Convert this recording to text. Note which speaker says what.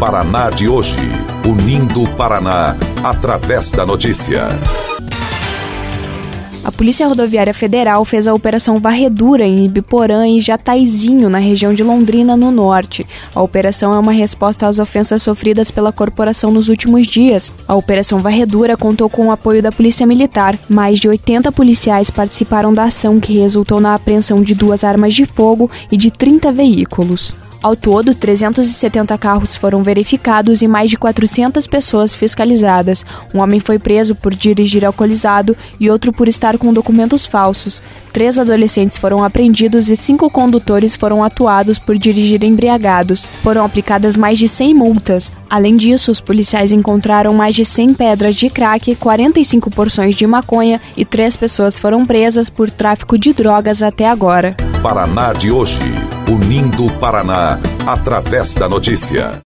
Speaker 1: Paraná de hoje, unindo o Paraná através da notícia.
Speaker 2: A Polícia Rodoviária Federal fez a Operação Varredura em Ibiporã e Jataizinho, na região de Londrina, no norte. A operação é uma resposta às ofensas sofridas pela corporação nos últimos dias. A Operação Varredura contou com o apoio da Polícia Militar. Mais de 80 policiais participaram da ação, que resultou na apreensão de 2 armas de fogo e de 30 veículos. Ao todo, 370 carros foram verificados e mais de 400 pessoas fiscalizadas. Um homem foi preso por dirigir alcoolizado e outro por estar com documentos falsos. 3 adolescentes foram apreendidos e 5 condutores foram atuados por dirigir embriagados. Foram aplicadas mais de 100 multas. Além disso, os policiais encontraram mais de 100 pedras de crack, 45 porções de maconha e 3 pessoas foram presas por tráfico de drogas até agora.
Speaker 1: Paraná de hoje, unindo o Paraná através da notícia.